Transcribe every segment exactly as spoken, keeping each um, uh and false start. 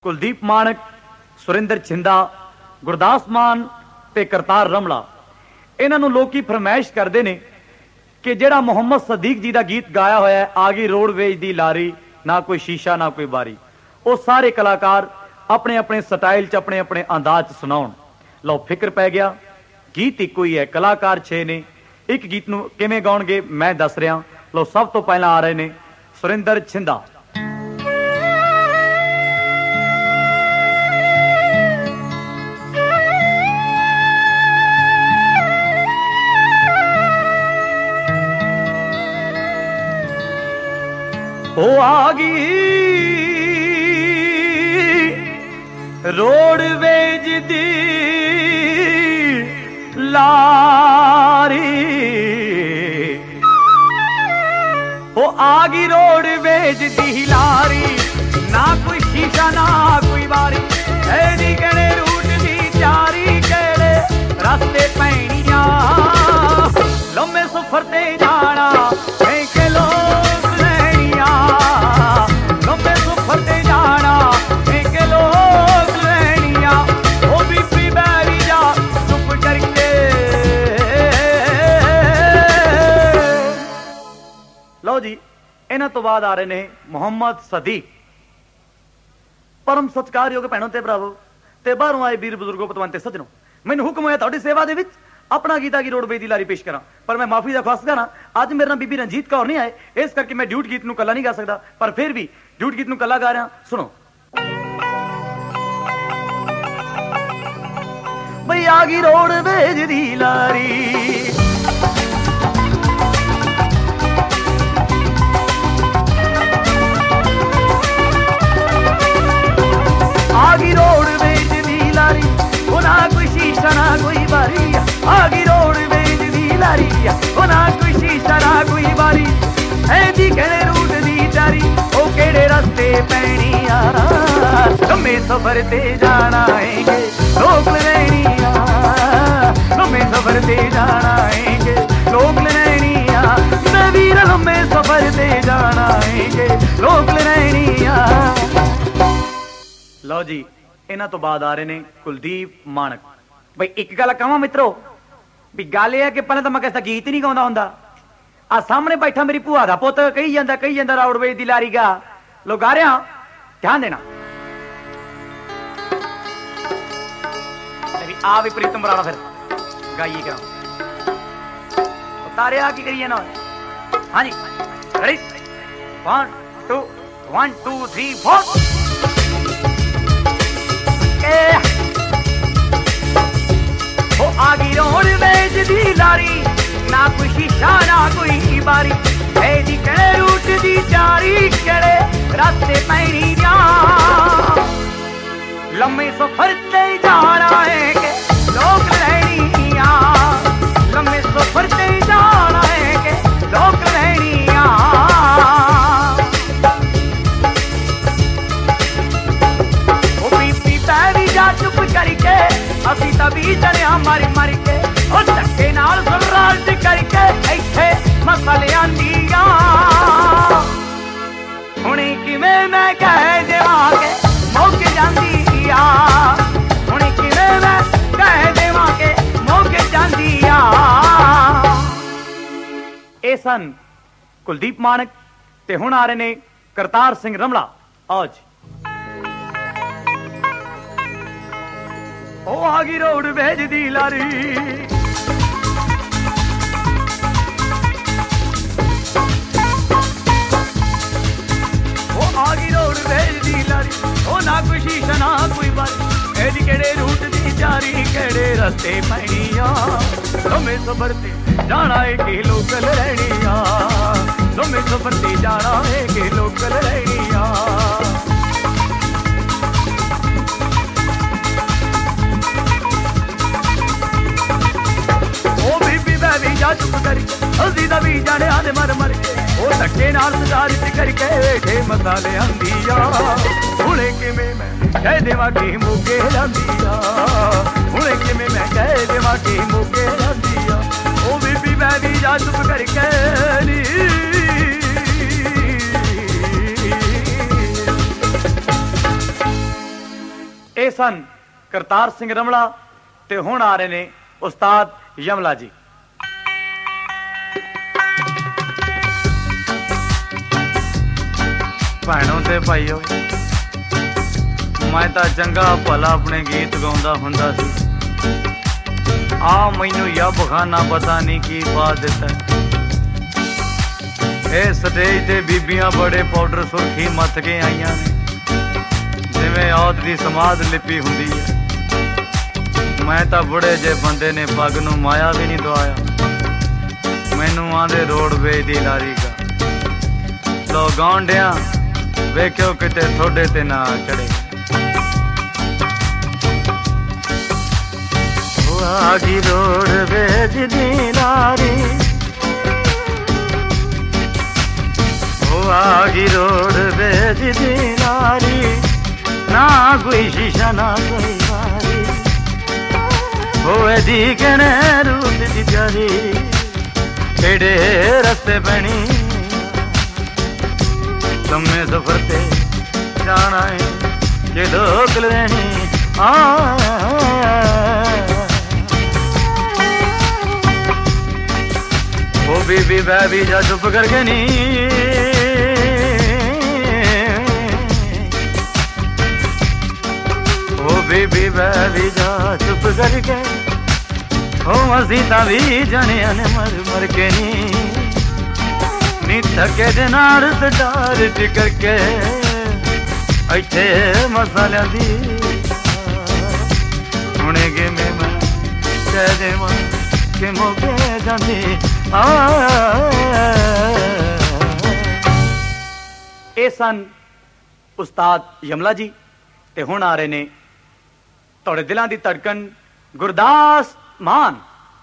कुलदीप मानक, सुरिंदर छिंदा, गुरदास मान ते करतार रमला इन्हां नूं लोकी फरमाइश करते हैं कि जिहड़ा मुहम्मद सदीक जी का गीत गाया होया है, आ गई रोडवेज दी लारी, ना कोई शीशा ना कोई बारी, वो सारे कलाकार अपने अपने स्टाइल च अपने अपने अंदाज च सुनाउण। लो फिक्र पै गया, गीत इक्को ही है, कलाकार छे ने, एक गीत नूं किवें गाउणगे मैं दस रहा। लो सब तो पहला आ रहे ने सुरिंदर छिंदा। ओ आगी रोडवेज दी लारी, ओ आगी रोडवेज दी लारी, ना कोई शीशा ना कोई बारी, ऐदी केड़े रूट दी चारी, केड़े रास्ते पैणियां, लम्मे सफर ते जाना के लोग लैनिया, लम्मे सफर ते जाना के लोग लैनिया, ओ भी पी बैरी जा चुप करके। लो जी, इन्हां तो बाद आ रहे ने मुहम्मद सदीक। परम सत्कारयोग भैणों ते भरावो ते बाहरों आए वीर बुजुर्गों पतवंते सज्जनों, मैनूं हुक्म होया तुहाडी सेवा दे विच अपना गीत आ गई रोडवेज दी लारी पेश करा, पर मैं माफी दा खास गाना अज मेरे नाल बीबी रंजीत कौर नहीं आए, इस करके मैं ड्यूट गीत नूं कला नहीं गा सकदा, पर फिर भी ड्यूट गीत नूं कला गा रहा। सुनो भई आ गई रोडवेज दी लारी, आ गई रोडवेज दी लारी, ओ ना कोई शीशा ना कोई बारी, आ गई रोडवेज दी लारी, ओ ना कोई शीशा ना कोई बारी, ऐदी केड़े रूट दी चारी, ओ केड़े रास्ते पैणिया, लम्मे सफर ते जाना है लोग लैनिया, लम्मे सफर ते जाना है लोग लैनिया, वीर लम्मे सफर ते जाना है लोग लैनिया। लो जी, इन्हां तो बाद आ रहे ने कुलदीप मानक। भाई एक गल कहां मित्रो, भी गल यह है कि पहले तो मैं किसी गीत ही नहीं गाउंदा हुंदा, आ सामने बैठा मेरी भूआ दा पुत्त कही जांदा कही जांदा रोडवेज दी लारी गा, लो गा रहा, ध्यान देना। आ भी प्रीतम बराड़ा फिर गाइए करा तारे आ की करिए ना। हाँ जी ready, one two one two three four. ओ आगी रोडवेज दी लारी, ना कोई शीशा ना कोई बारी, ऐदी केड़े रूट दी चारी, केड़े रास्ते पैणी जा, लम्मे सफर ते जाना है के लोग लैनिया, लम्मे सफर ते जाना है के लोग लैनिया, ओ पीपी पैरी जा चुप करके, असी तभी चलिया मारी मारी के, ओ धक्के नाल सुराज करके इत्थे मसल आंदिया, हुणे किवें मैं कह देवां के मुक जांदी आ, हुणे किवें मैं कह देवां के मुक जांदी आ। ए सन कुलदीप मानक ते हुण आ रहे ने करतार सिंह रमला। आज ओ आ गई रोडवेज दी लारी, ओ आ गई रोडवेज दी लारी, ओ ना कोई शीशा ना कोई बारी, ऐदी केड़े रूट दी चारी, केड़े रास्ते पैणिया, लम्मे सफर ते जाना है कि लोकल लैनिया, लम्मे सफर ते जाना है कि लोकल लैनिया। जा चुप करके हल्दी दा भी जाने आने मर मर के, ओ धक्के नाल सजारित करके वेठे मसाले आंदिया, हुणे किवें मैं कह देवां कि मुके लांदिया, हुणे किवें मैं कह देवां कि मुके लांदिया, ओ बीबी मैं भी जा चुप करके नी। ਇਹ ਸਨ ਕਰਤਾਰ ਸਿੰਘ ਰਮਲਾ ਤੇ ਹੁਣ ਆ ਰਹੇ ਨੇ ਉਸਤਾਦ ਯਮਲਾ ਜੀ। ਭੈਣੋ ਤੇ ਭਾਈਓ, मैं तो चंगा भला अपने गीत गाउंदा हुंदा सी, आ मैनू या बखाना पता नहीं की पा दिता। ए स्टेज ते बीबियां बड़े पाउडर सुरखी मथ के आईयां ने, जिवें औरत दी समाध लिपी हुंदी है। मैं तो बुढ़े जे बंदे ने पग नू माया भी नहीं दवाया। मैनू आंदे रोडवेज दी लारी का लो गाउंडिया वेख्यो किते थोड़े ते ना चढ़े। आगी रोडवेज दी लारी, ओ आगी रोडवेज दी लारी, ना कोई शीशा ना कोई बारी, होए दी कने रूट दी प्यारी, एड़े रस्ते बनी लम्मे सफर ते जाना है जे ढोकल रहनी आ। ओ बीबी बैबी जा चुप करके नी, ओ बीबी बैबी जा चुप करके, ओ मसीता भी जाने ने मर मर के नी, नी थके दे नाल ते डार टिकर के ऐथे मसालियां दी हुणे के मैं कह देवां के मोके जांदी आ। ਇਹ ਸਨ ਉਸਤਾਦ ਯਮਲਾ ਜੀ ਤੇ ਹੁਣ ਆ ਰਹੇ ਨੇ ਤੁਹਾਡੇ ਦਿਲਾਂ ਦੀ ਧੜਕਨ ਗੁਰਦਾਸ ਮਾਨ।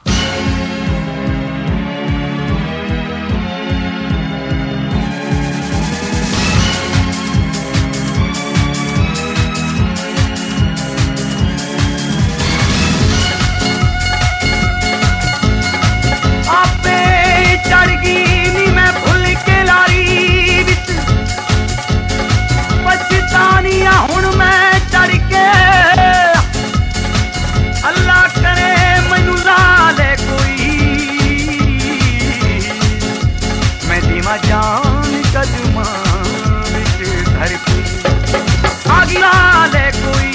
जान कदमा विच धर के आगी ले कोई,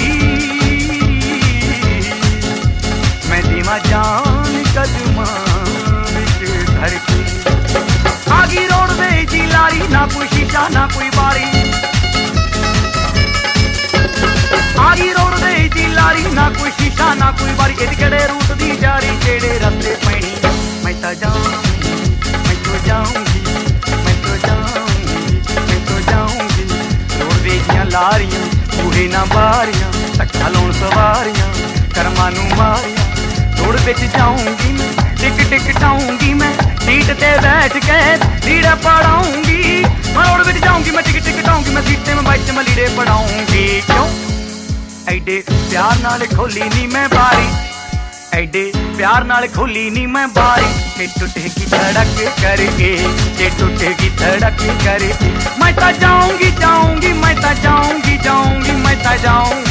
मैं दीमा जान कदमा विच धर के। आगी रोडवेज दी लारी, ना कोई शीशा ना कोई बारी, आगी रोडवेज दी लारी, ना कोई शीशा ना कोई बारी, इद केड़े रूट दी जारी, केड़े रस्ते पैनी। मैं तो जाऊंगी, मैं तो जाऊंगी, मैं तो जाऊंगी रोडवेज दियां लारियां, बूहे ना बारियां, धक्का लाउण सवारियां करमां नू मारियां। रोड विच जाऊंगी मैं, टिक टिक टाऊंगी मैं, सीट ते बैठ के लीड़े पढ़ाऊंगी। मैं रोड विच जाऊंगी मैं, टिक टिक टाऊंगी मैं, सीट ते मैं बैठ के मैं लीड़े पढ़ाऊंगी। क्यों ऐडे प्यार नाल खोली नी मैं बारी, ऐडे प्यार नाल खोली नी मैं बारी, के टूटेगी धड़क करके, के टूटेगी धड़क करके। मैं तो जाऊंगी जाऊंगी, मैं तो जाऊंगी जाऊंगी, मैं तो जाऊंगी।